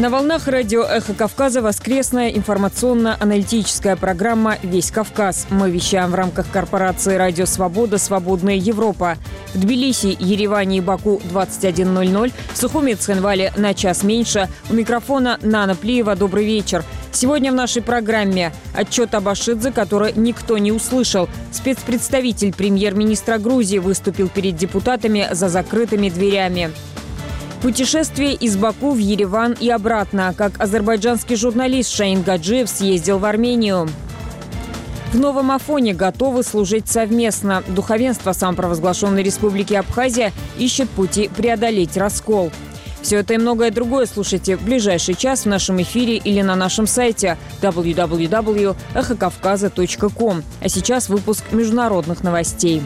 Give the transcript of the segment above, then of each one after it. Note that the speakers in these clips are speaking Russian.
На волнах радио «Эхо Кавказа» воскресная информационно-аналитическая программа «Весь Кавказ». Мы вещаем в рамках корпорации «Радио Свобода. Свободная Европа». В Тбилиси, Ереване и Баку 21:00, в Сухуми и Цхинвале на час меньше. У микрофона Нана Плиева. Добрый вечер. Сегодня в нашей программе отчет об Ашидзе, который никто не услышал. Спецпредставитель премьер-министра Грузии выступил перед депутатами за закрытыми дверями. Путешествие из Баку в Ереван и обратно, как азербайджанский журналист Шаин Гаджиев съездил в Армению. В новом Афоне готовы служить совместно. Духовенство самопровозглашенной республики Абхазия ищет пути преодолеть раскол. Все это и многое другое слушайте в ближайший час в нашем эфире или на нашем сайте www.эхокавказа.ком. А сейчас выпуск международных новостей.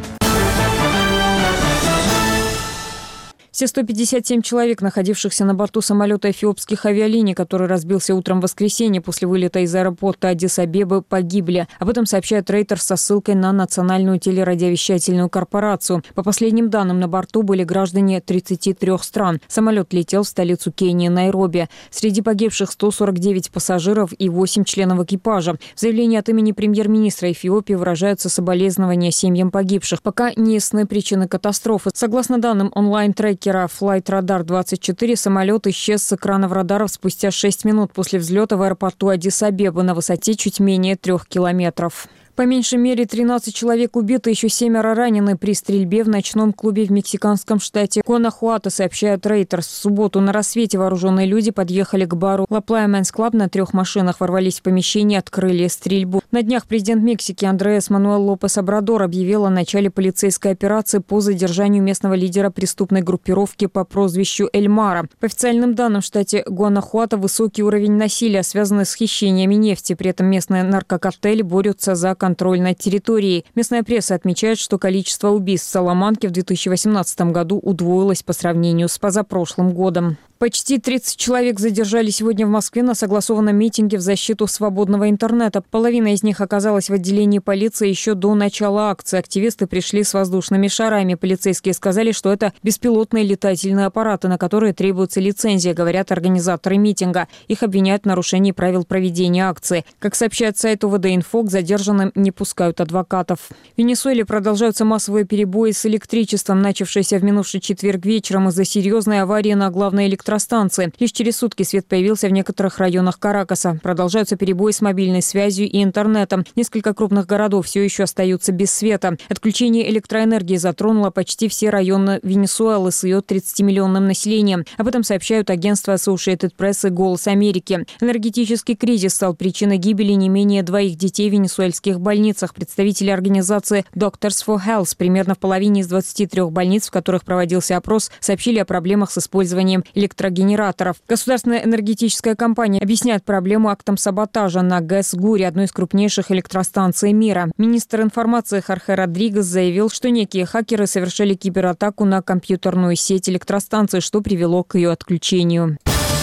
Все 157 человек, находившихся на борту самолета эфиопских авиалиний, который разбился утром в воскресенье после вылета из аэропорта Аддис-Абебы, погибли. Об этом сообщает Reuters со ссылкой на Национальную телерадиовещательную корпорацию. По последним данным, на борту были граждане 33 стран. Самолет летел в столицу Кении, Найроби. Среди погибших 149 пассажиров и 8 членов экипажа. В заявлении от имени премьер-министра Эфиопии выражаются соболезнования семьям погибших. Пока не ясны причины катастрофы. Согласно данным онлайн-трекера Flight Radar 24, самолет исчез с экранов радаров спустя 6 минут после взлета в аэропорту Аддис-Абебы на высоте чуть менее 3 километров. По меньшей мере 13 человек убиты, еще 7 ранены при стрельбе в ночном клубе в мексиканском штате Гуанахуато, сообщает Reuters. В субботу на рассвете вооруженные люди подъехали к бару La Playa Men's Club на 3 машинах, ворвались в помещение и открыли стрельбу. На днях президент Мексики Андреас Мануэль Лопес Обрадор объявил о начале полицейской операции по задержанию местного лидера преступной группировки по прозвищу Эль Мара. По официальным данным, в штате Гуанахуато высокий уровень насилия, связанный с хищениями нефти. При этом местные наркокартели борются за контроль над территорией. Местная пресса отмечает, что количество убийств в Саламанке в 2018 году удвоилось по сравнению с позапрошлым годом. Почти 30 человек задержали сегодня в Москве на согласованном митинге в защиту свободного интернета. Половина из них оказалась в отделении полиции еще до начала акции. Активисты пришли с воздушными шарами. Полицейские сказали, что это беспилотные летательные аппараты, на которые требуется лицензия, говорят организаторы митинга. Их обвиняют в нарушении правил проведения акции. Как сообщает сайт УВД-Инфо, к задержанным не пускают адвокатов. В Венесуэле продолжаются массовые перебои с электричеством, начавшиеся в минувший четверг вечером из-за серьезной аварии на главной электростанции. Лишь через сутки свет появился в некоторых районах Каракаса. Продолжаются перебои с мобильной связью и интернетом. Несколько крупных городов все еще остаются без света. Отключение электроэнергии затронуло почти все районы Венесуэлы с ее 30-миллионным населением. Об этом сообщают агентства Associated Press и «Голос Америки». Энергетический кризис стал причиной гибели не менее 2 детей в венесуэльских больницах. Представители организации Doctors for Health примерно в половине из 23 больниц, в которых проводился опрос, сообщили о проблемах с использованием электрогенераторов. Государственная энергетическая компания объясняет проблему актом саботажа на ГЭС-Гури, одной из крупнейших электростанций мира. Министр информации Хорхе Родригес заявил, что некие хакеры совершили кибератаку на компьютерную сеть электростанции, что привело к ее отключению.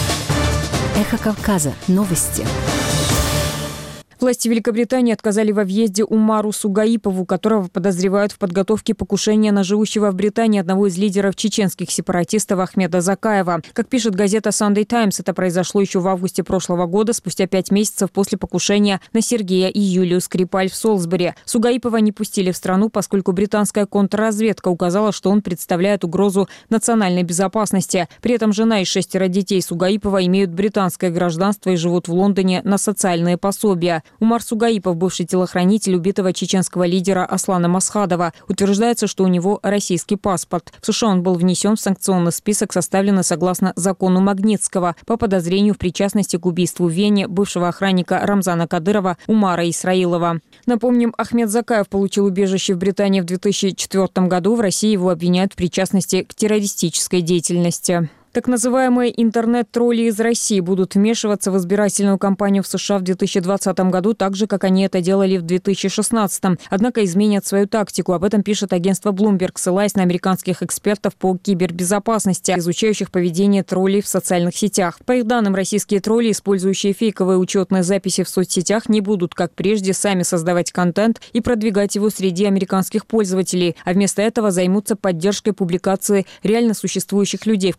Эхо Кавказа. Новости. Власти Великобритании отказали во въезде Умару Сугаипову, которого подозревают в подготовке покушения на живущего в Британии одного из лидеров чеченских сепаратистов Ахмеда Закаева. Как пишет газета Sunday Times, это произошло еще в августе прошлого года, спустя 5 месяцев после покушения на Сергея и Юлию Скрипаль в Солсбери. Сугаипова не пустили в страну, поскольку британская контрразведка указала, что он представляет угрозу национальной безопасности. При этом жена и 6 детей Сугаипова имеют британское гражданство и живут в Лондоне на социальные пособия. Умар Сугаипов, бывший телохранитель убитого чеченского лидера Аслана Масхадова. Утверждается, что у него российский паспорт. В США он был внесен в санкционный список, составленный согласно закону Магнитского, по подозрению в причастности к убийству в Вене бывшего охранника Рамзана Кадырова Умара Исраилова. Напомним, Ахмед Закаев получил убежище в Британии в 2004 году. В России его обвиняют в причастности к террористической деятельности. Так называемые интернет-тролли из России будут вмешиваться в избирательную кампанию в США в 2020 году, так же, как они это делали в 2016. Однако изменят свою тактику. Об этом пишет агентство Bloomberg, ссылаясь на американских экспертов по кибербезопасности, изучающих поведение троллей в социальных сетях. По их данным, российские тролли, использующие фейковые учетные записи в соцсетях, не будут, как прежде, сами создавать контент и продвигать его среди американских пользователей, а вместо этого займутся поддержкой публикации реально существующих людей, в которых будут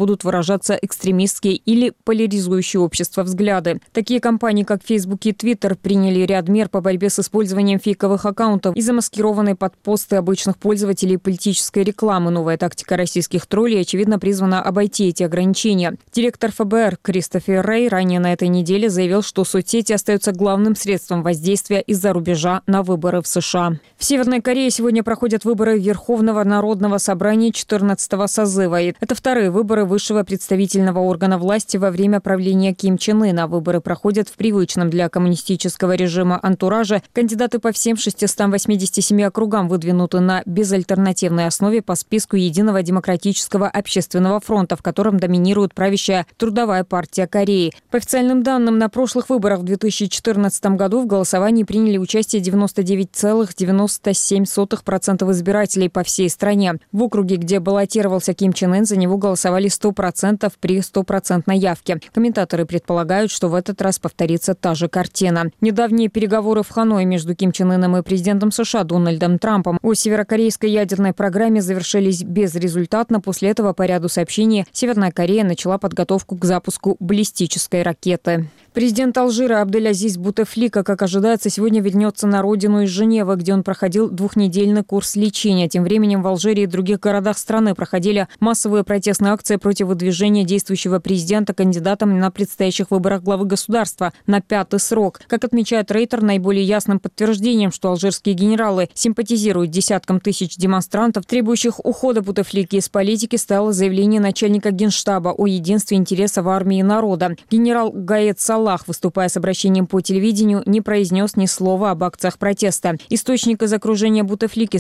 будут выражаться экстремистские или поляризующие общество взгляды. Такие компании, как Facebook и Twitter, приняли ряд мер по борьбе с использованием фейковых аккаунтов и замаскированной под посты обычных пользователей политической рекламы. Новая тактика российских троллей, очевидно, призвана обойти эти ограничения. Директор ФБР Кристофер Рэй ранее на этой неделе заявил, что соцсети остаются главным средством воздействия из-за рубежа на выборы в США. В Северной Корее сегодня проходят выборы Верховного народного собрания 14-го созыва. Это вторые выборы высшего представительного органа власти во время правления Ким Чен Ына. Выборы проходят в привычном для коммунистического режима антураже. Кандидаты по всем 687 округам выдвинуты на безальтернативной основе по списку Единого демократического общественного фронта, в котором доминирует правящая Трудовая партия Кореи. По официальным данным, на прошлых выборах в 2014 году в голосовании приняли участие 99,97% избирателей по всей стране. В округе, где баллотировался Ким Чен Ын, за него голосовали 100% при 100% явке. Комментаторы предполагают, что в этот раз повторится та же картина. Недавние переговоры в Ханое между Ким Чен Ыном и президентом США Дональдом Трампом о северокорейской ядерной программе завершились безрезультатно. После этого, по ряду сообщений, Северная Корея начала подготовку к запуску баллистической ракеты. Президент Алжира Абдель-Азиз Бутефлика, как ожидается, сегодня вернется на родину из Женевы, где он проходил двухнедельный курс лечения. Тем временем в Алжире и других городах страны проходили массовые протестные акции против выдвижения действующего президента кандидатом на предстоящих выборах главы государства на 5-й срок. Как отмечает Рейтер, наиболее ясным подтверждением, что алжирские генералы симпатизируют десяткам тысяч демонстрантов, требующих ухода Бутефлики из политики, стало заявление начальника Генштаба о единстве интересов армии и народа. Генерал Гаед Салах, выступая с обращением по телевидению, не произнес ни слова об акциях протеста. Источник из окружения Бутефлики